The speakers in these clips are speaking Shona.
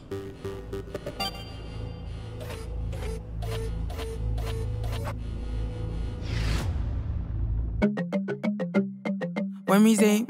When me say,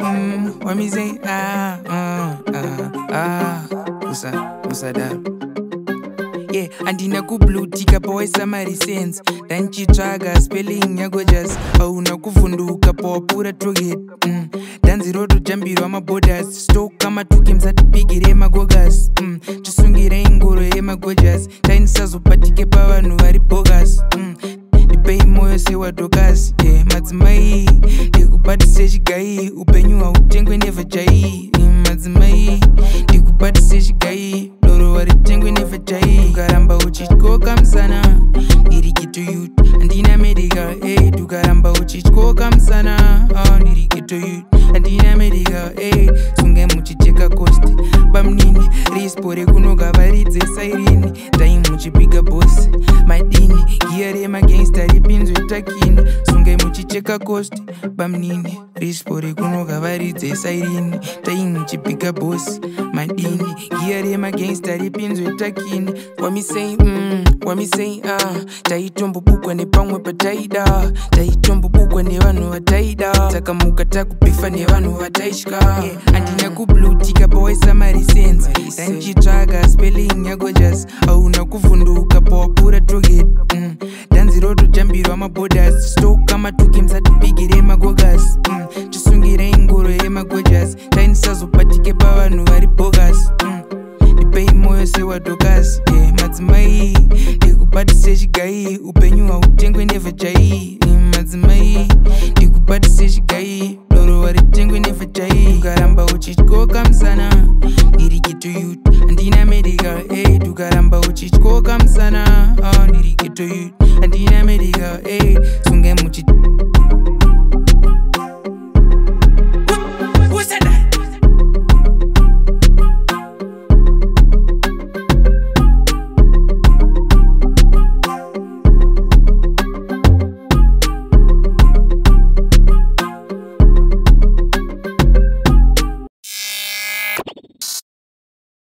Musa that. Yeah, andina kublutika poesa marisense danchitsvaga spelling yako just auna kuvhunduka pawapura toget danziro tojambirwa maborders stoka matuke musatipigire magogas tisungire ingoro yemagojas taindisazopatike pavanhu vari bogas ndipei moyo sewadhokas madzimai ndikubatise chigai upenyu hautengwe nevajai madzimai ndikubatise chigai doro waritengwe nevajai ukaramba uchityoka musana ndiriketo youth handina medical aid ukaramba uchityoka musana ndiriketo youth handina medical aid sunge muchicheka cost bamnini rispo rekunoga varidze sairini time muchipiga boss madini giya remagangsta ripinzwe takini sunge muchicheka cost bamnini rispo rekunoga varidze sairini time muchipiga boss madini giya remagangsta ripinzwe takini wamisei taitombobukwa nepamwe pataida taitombobukwa nevanhu vataida takamuka takubifa nevanhu vataitya handina kublutika pawaisa marisense danchitsvaga spelling yako just hauna kuvhunduka pawapura toget danziro tojambirwa maborders stoka matuke musatipigire magogas tisungire ingoro yemagojas taindisazopatike pavanhu vari bogas ndipei moyo sewadhokas madzimai ndikubatise chigai upenyu hautengwe nevajai madzimai ndikubatise chigai doro waritengwe nevajai ukaramba uchityoka musana ndiriketo youth handina medical aid ukaramba uchityoka musana ndiriketo youth handina medical aid sunge